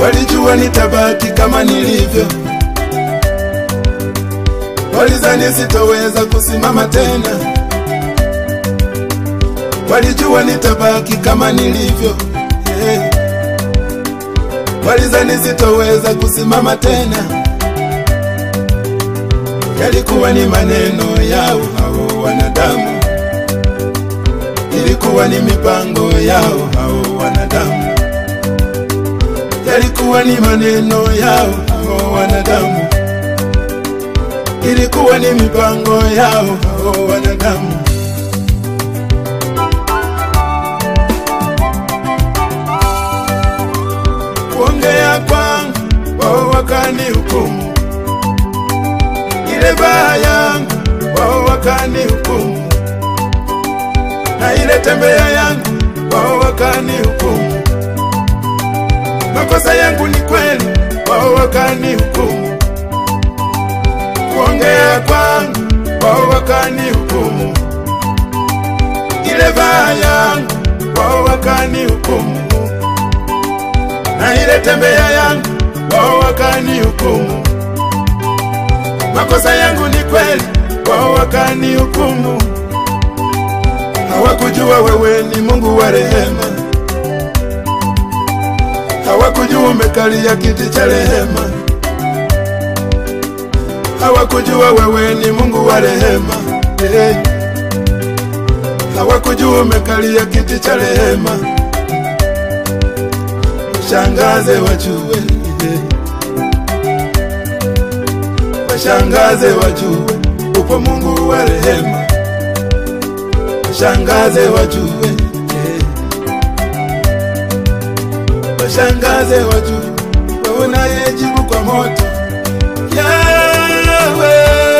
walijua nitabaki kama nilivyo, walizani sitoweza kusimama tena, walijua nitabaki kama nilivyo, walizani sitoweza kusimama tena. Yalikuwa ni maneno yao hao wanadamu, ilikuwa ni mipango yao hao wanadamu, yalikuwa ni maneno yao hao wanadamu, ilikuwa ni mipango yao hao wanadamu. Kuongea kwangu wao wakanihukumu, ile baya yangu wao wakanihukumu, na ile tembea yangu wao wakanihukumu. Makosa yangu ni kweli wao wakanihukumu, kuongea kwangu wao wakanihukumu, ile baya yangu wao wakanihukumu, na ile tembea yangu wao wakanihukumu. Makosa yangu ni kweli wao wakanihukumu. Hawakujua wewe ni Mungu wa rehema, hawakujua umekalia kiti cha rehema, hawakujua wewe ni Mungu wa rehema, hawakujua umekalia kiti cha rehema. Washangaze wajue, washangaze wajue upo Mungu wa rehema, washangaze wajue, washangaze wajue wewe unayejibu kwa moto, Yahweh.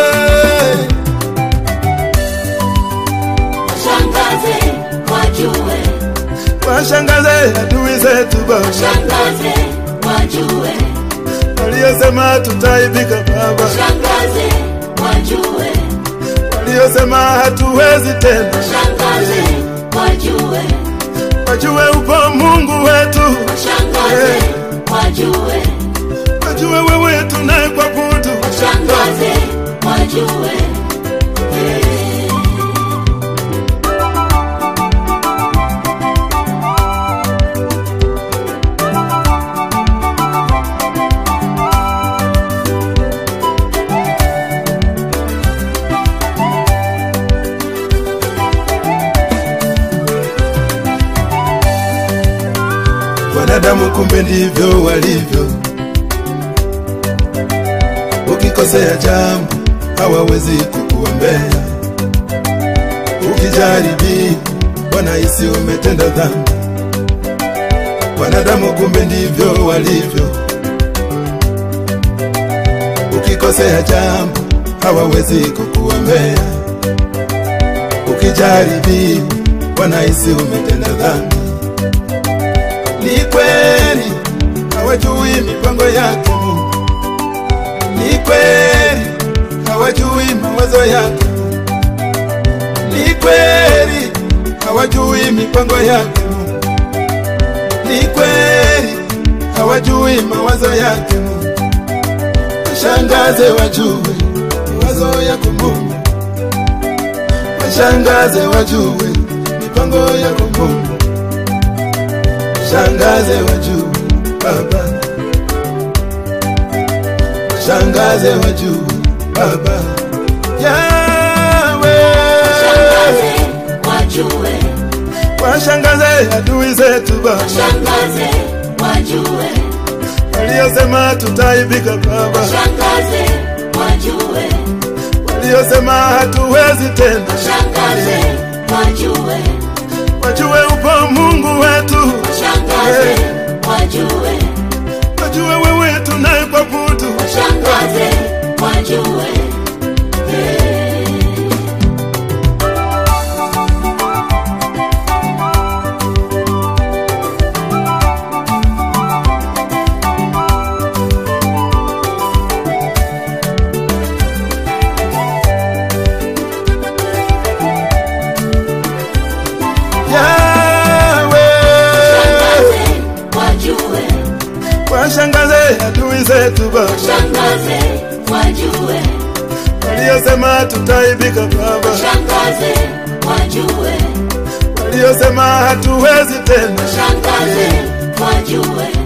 Washangaze wajue, washangaze adui zetu Baba, washangaze wajue, waliosema tutaibika Baba, washangaze wajue, waliosema hatuwezi tena, washangaze wajue, wajue upo Mungu wetu, washangaze wajue, wajue wewe tunayekuabudu, washangaze wajue. Wanadamu kumbe ndivyo walivyo, ukikosea jambo hawawezi kukuombea, ukijaribi wanahisi umetenda dhambi. Wanadamu kumbe ndivyo walivyo, ukikosea jambo hawawezi kukuombea, ukijaribi wanahisi umetenda dhambi. Ni kweli hawajui mipango yake Mungu, ni kweli hawajui mawazo yake Mungu, ni kweli hawajui mipango yake Mungu, ni kweli hawajui mawazo yake Mungu. Washangaze wajue mawazo yako Mungu, washangaze wajue mipango yako Mungu, washangaze wajue Baba, washangaze wajue Baba, Yahweh. Washangaze wajue, washangaze adui zetu Baba, washangaze wajue, waliosema tutaibika Baba, washangaze wajue, waliosema hatuwezi tena, washangaze wajue, wajue upo Mungu wetu, washangaze wajue, wajue wewe tunayekuabudu, washangaze wajue. adui zetu Baba, washangaze wajue, waliosema tutaibika Baba, washangaze wajue, waliosema hatuwezi tena, washangaze wajue,